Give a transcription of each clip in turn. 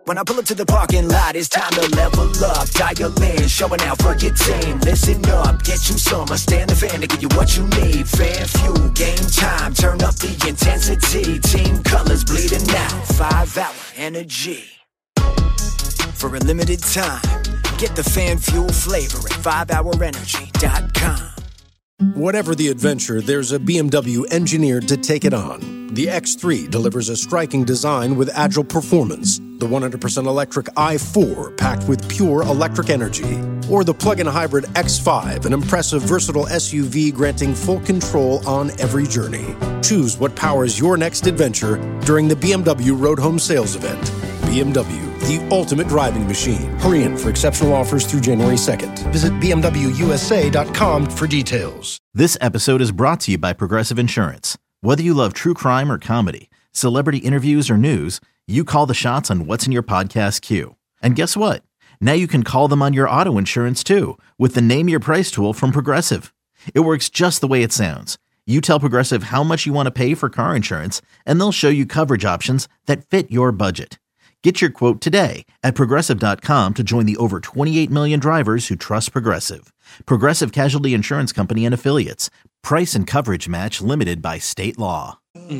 When I pull up to the parking lot, it's time to level up. Dial in, showing out for your team. Listen up, get you some. Stand the fan to give you what you need. Fan fuel, game time, turn up the intensity. Team colors bleeding out, 5-hour energy. For a limited time, get the fan fuel flavor at 5hourenergy.com. Whatever the adventure, there's a BMW engineered to take it on. The X3 delivers a striking design with agile performance. The 100% electric i4 packed with pure electric energy. Or the plug-in hybrid X5, an impressive versatile SUV granting full control on every journey. Choose what powers your next adventure during the BMW Road Home Sales Event. BMW, the ultimate driving machine. Hurry in for exceptional offers through January 2nd. Visit BMWUSA.com for details. This episode is brought to you by Progressive Insurance. Whether you love true crime or comedy, celebrity interviews or news, you call the shots on what's in your podcast queue. And guess what? Now you can call them on your auto insurance too with the Name Your Price tool from Progressive. It works just the way it sounds. You tell Progressive how much you want to pay for car insurance, and they'll show you coverage options that fit your budget. Get your quote today at Progressive.com to join the over 28 million drivers who trust Progressive. Progressive Casualty Insurance Company and Affiliates. Price and coverage match limited by state law.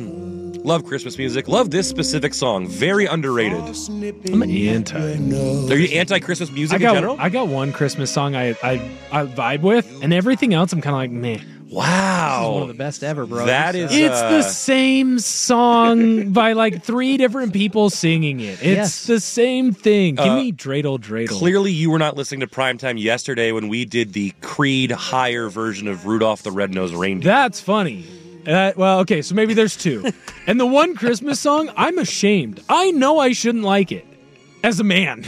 Love Christmas music. Love this specific song. Very underrated. I'm anti. Are you anti-Christmas music in general? I got one Christmas song I vibe with, and everything else I'm kind of like, meh. Wow. This is one of the best ever, bro. That is... It's the same song by like 3 different people singing it. It's the same thing. Give me Dreidel Dreidel. Clearly you were not listening to Primetime yesterday when we did the Creed higher version of Rudolph the Red-Nosed Reindeer. That's funny. Well, okay, so maybe there's 2. And the one Christmas song, I'm ashamed. I know I shouldn't like it as a man.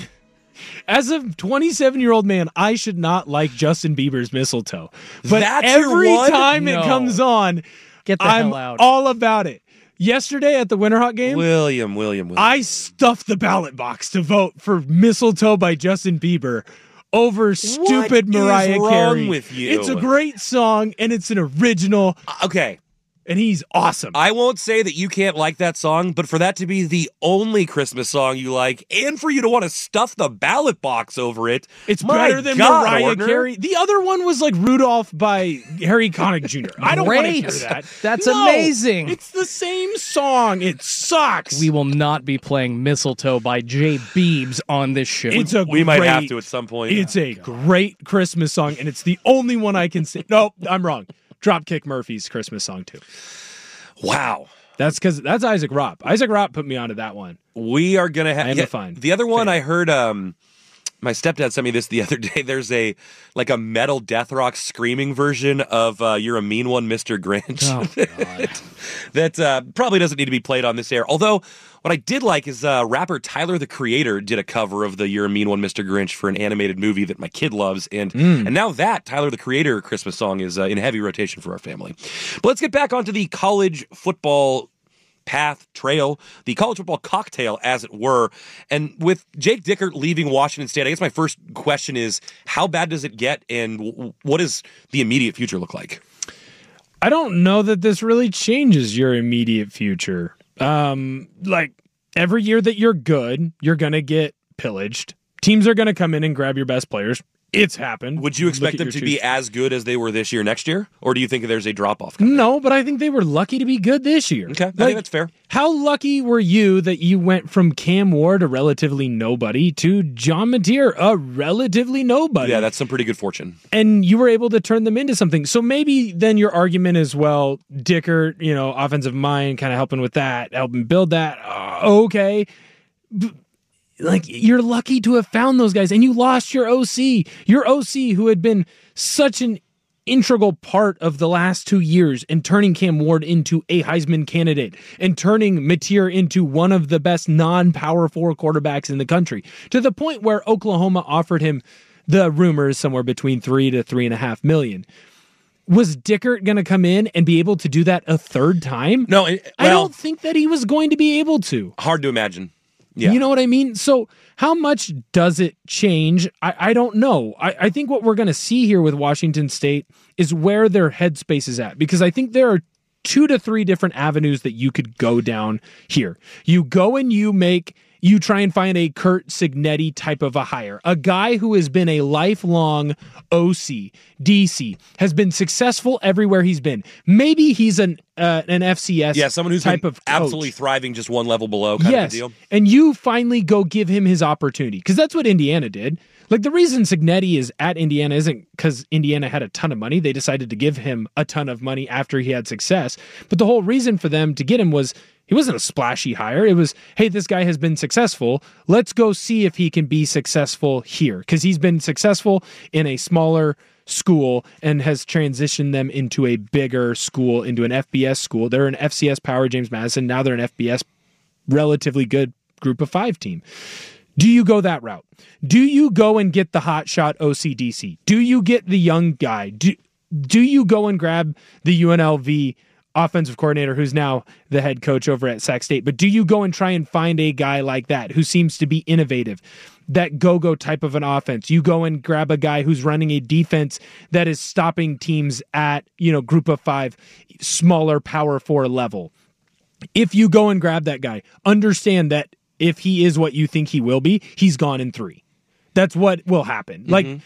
As a 27-year-old man, I should not like Justin Bieber's Mistletoe. But That's every your one? time it comes on, Get the I'm hell out. all about it. Yesterday at the Winterhawk game, William. I stuffed the ballot box to vote for Mistletoe by Justin Bieber over stupid Mariah is wrong Carey. with you? It's a great song, and it's an original, Okay. and he's awesome. I won't say that you can't like that song, but for that to be the only Christmas song you like, and for you to want to stuff the ballot box over it, It's my better than God, Mariah Ordner. Carey. The other one was like Rudolph by Harry Connick Jr. I don't want to hear Great. that. That's No, amazing. It's the same song. It sucks. We will not be playing Mistletoe by Jay Biebs on this show. We might have to at some point. It's a great Christmas song, and it's the only one I can sing. No, I'm wrong. Dropkick Murphys Christmas song too. Wow. That's because that's Isaac Ropp. Isaac Ropp put me onto that one. We are going to have... I am a fine The other one fan. I heard... my stepdad sent me this the other day. There's a metal death rock screaming version of You're a Mean One, Mr. Grinch. Oh, God. that probably doesn't need to be played on this air. Although, what I did like is rapper Tyler, the Creator, did a cover of the You're a Mean One, Mr. Grinch for an animated movie that my kid loves. And now that Tyler, the Creator Christmas song is in heavy rotation for our family. But let's get back onto the college football path, trail, the college football cocktail, as it were. And with Jake Dickert leaving Washington State, I guess my first question is, how bad does it get, and what does the immediate future look like? I don't know that this really changes your immediate future. Like, every year that you're good, you're going to get pillaged. Teams are going to come in and grab your best players. It's happened. Would you expect Look at them your to two be teams. as good as they were this year next year? Or do you think there's a drop-off coming? No, but I think they were lucky to be good this year. Okay, I think that's fair. How lucky were you that you went from Cam Ward, a relatively nobody, to John Mateer, a relatively nobody? Yeah, that's some pretty good fortune. And you were able to turn them into something. So maybe then your argument is, well, Dickert, offensive mind, kind of helping with that, helping build that. Okay. Like, you're lucky to have found those guys, and you lost your OC who had been such an integral part of the last 2 years in turning Cam Ward into a Heisman candidate and turning Mateer into one of the best non-Power 4 quarterbacks in the country, to the point where Oklahoma offered him the rumors somewhere between $3 to $3.5 million. Was Dickert going to come in and be able to do that a third time? No, I don't think that he was going to be able to. Hard to imagine. Yeah. You know what I mean? So how much does it change? I don't know. I think what we're going to see here with Washington State is where their headspace is at, because I think there are 2 to 3 different avenues that you could go down here. You go and you make you try and find a Curt Cignetti type of a hire, a guy who has been a lifelong OC, DC, has been successful everywhere he's been. Maybe he's an FCS someone who's type been of absolutely coach. thriving just one level below kind of a deal. And you finally go give him his opportunity, because that's what Indiana did. Like, the reason Cignetti is at Indiana isn't because Indiana had a ton of money. They decided to give him a ton of money after he had success. But the whole reason for them to get him was he wasn't a splashy hire. It was, hey, this guy has been successful. Let's go see if he can be successful here, because he's been successful in a smaller school and has transitioned them into a bigger school, into an FBS school. They're an FCS power, James Madison. Now they're an FBS, relatively good group of 5 team. Do you go that route? Do you go and get the hotshot OCDC? Do you get the young guy? Do you go and grab the UNLV offensive coordinator who's now the head coach over at Sac State? But do you go and try and find a guy like that who seems to be innovative, that go-go type of an offense? You go and grab a guy who's running a defense that is stopping teams at, group of 5, smaller power 4 level. If you go and grab that guy, understand that if he is what you think he will be, he's gone in 3. That's what will happen.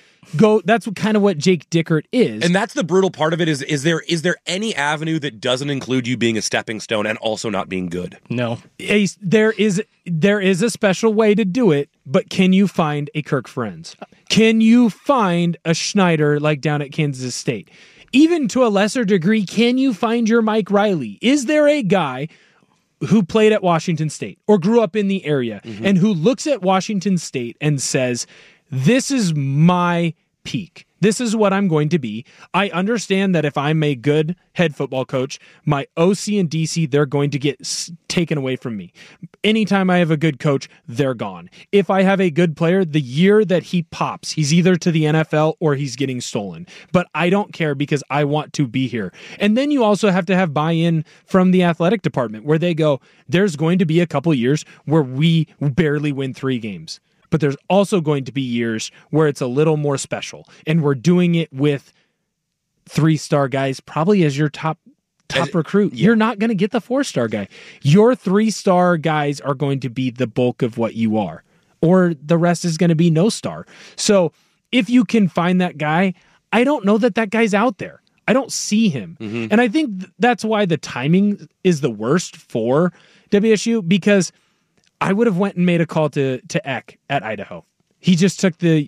That's kind of what Jake Dickert is. And that's the brutal part of it is there any avenue that doesn't include you being a stepping stone and also not being good? No. There is a special way to do it, but can you find a Kirk Ferentz? Can you find a Schneider like down at Kansas State? Even to a lesser degree, can you find your Mike Riley? Is there a guy who played at Washington State or grew up in the area and who looks at Washington State and says, this is my peak. This is what I'm going to be. I understand that if I'm a good head football coach, my OC and DC, they're going to get taken away from me. Anytime I have a good coach, they're gone. If I have a good player, the year that he pops, he's either to the NFL or he's getting stolen. But I don't care, because I want to be here. And then you also have to have buy-in from the athletic department, where they go, there's going to be a couple years where we barely win 3 games. But there's also going to be years where it's a little more special, and we're doing it with 3-star guys probably as your top recruit. You're not going to get the 4-star guy. Your 3-star guys are going to be the bulk of what you are, or the rest is going to be no star. So if you can find that guy, I don't know that guy's out there. I don't see him. And I think that's why the timing is the worst for WSU, because I would have went and made a call to Eck at Idaho. He just took the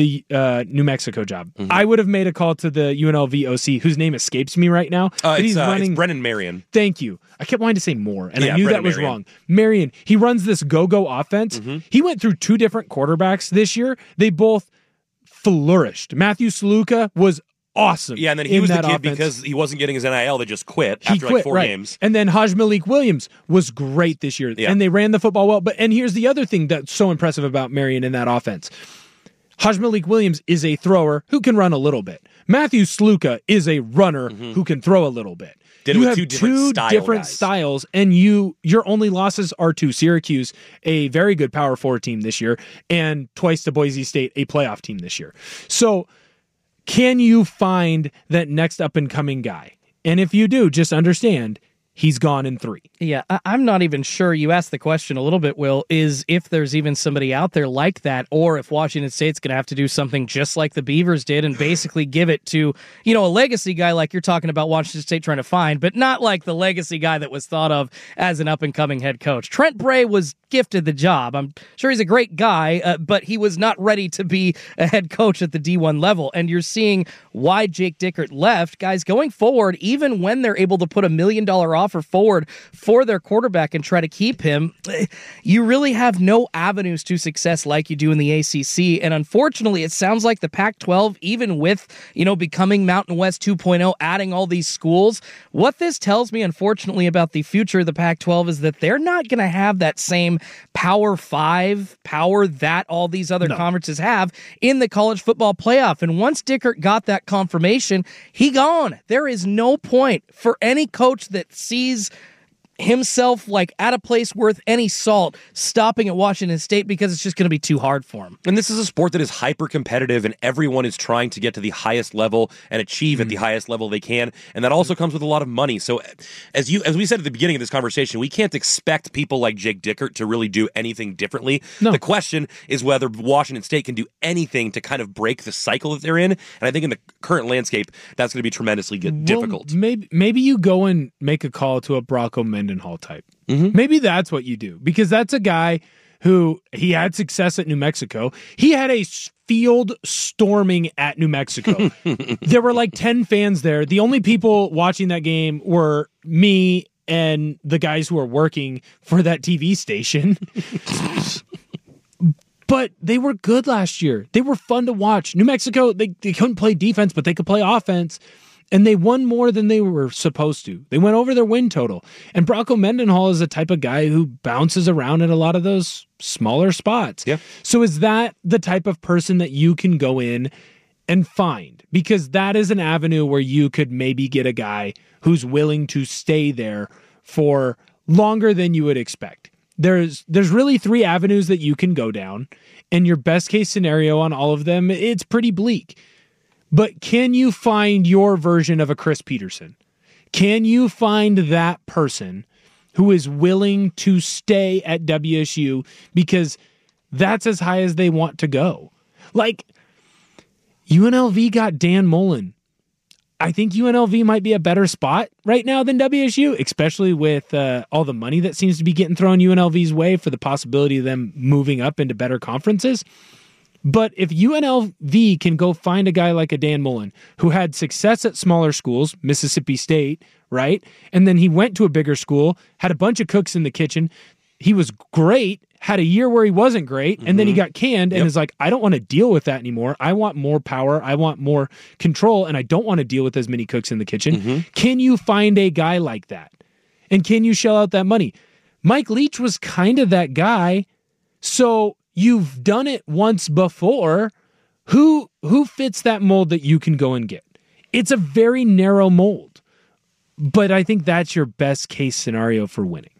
New Mexico job. I would have made a call to the UNLV OC, whose name escapes me right now. It's Brennan Marion. Thank you. I kept wanting to say Moore, and I knew Brennan that was Marion. wrong. Marion, he runs this go-go offense. He went through 2 different quarterbacks this year. They both flourished. Matthew Saluka was awesome. Yeah, and then he was the kid offense. because he wasn't getting his NIL that just quit after like 4 games. And then Haj Malik Williams was great this year, and they ran the football well. And here's the other thing that's so impressive about Marion in that offense. Haj Malik Williams is a thrower who can run a little bit. Matthew Saluka is a runner who can throw a little bit. You have 2 different styles, and your only losses are to Syracuse, a very good Power 4 team this year, and twice to Boise State, a playoff team this year. So can you find that next up-and-coming guy? And if you do, just understand, he's gone in 3. Yeah, I'm not even sure. You asked the question a little bit, Will, is if there's even somebody out there like that, or if Washington State's going to have to do something just like the Beavers did and basically give it to, a legacy guy like you're talking about Washington State trying to find, but not like the legacy guy that was thought of as an up-and-coming head coach. Trent Bray was gifted the job. I'm sure he's a great guy, but he was not ready to be a head coach at the D1 level, and you're seeing why Jake Dickert left. Guys, going forward, even when they're able to put $1 million offer forward for their quarterback and try to keep him, you really have no avenues to success like you do in the ACC. And unfortunately, it sounds like the Pac-12, even with, becoming Mountain West 2.0, adding all these schools, what this tells me, unfortunately, about the future of the Pac-12 is that they're not going to have that same Power 5 power that all these other conferences have in the college football playoff. And once Dickert got that confirmation, he gone. There is no point for any coach that sees himself like at a place worth any salt stopping at Washington State because it's just going to be too hard for him. And this is a sport that is hyper competitive, and everyone is trying to get to the highest level and achieve at the highest level they can, and that also comes with a lot of money. So as we said at the beginning of this conversation, we can't expect people like Jake Dickert to really do anything differently. No. The question is whether Washington State can do anything to kind of break the cycle that they're in, and I think in the current landscape that's going to be tremendously difficult. Maybe you go and make a call to a Bronco Mendenhall type. Maybe that's what you do, because that's a guy who he had success at New Mexico. He had a field storming at New Mexico. There were like 10 fans there. The only people watching that game were me and the guys who are working for that TV station. But they were good last year. They were fun to watch. New Mexico, they couldn't play defense, but they could play offense. And they won more than they were supposed to. They went over their win total. And Bronco Mendenhall is a type of guy who bounces around in a lot of those smaller spots. Yeah. So is that the type of person that you can go in and find? Because that is an avenue where you could maybe get a guy who's willing to stay there for longer than you would expect. There's really 3 avenues that you can go down. And your best case scenario on all of them, it's pretty bleak. But can you find your version of a Chris Peterson? Can you find that person who is willing to stay at WSU because that's as high as they want to go? Like, UNLV got Dan Mullen. I think UNLV might be a better spot right now than WSU, especially with all the money that seems to be getting thrown UNLV's way for the possibility of them moving up into better conferences. But if UNLV can go find a guy like a Dan Mullen who had success at smaller schools, Mississippi State, right? And then he went to a bigger school, had a bunch of cooks in the kitchen. He was great, had a year where he wasn't great, and then he got canned and is like, I don't want to deal with that anymore. I want more power. I want more control, and I don't want to deal with as many cooks in the kitchen. Can you find a guy like that? And can you shell out that money? Mike Leach was kind of that guy. So you've done it once before. Who fits that mold that you can go and get? It's a very narrow mold, but I think that's your best case scenario for winning.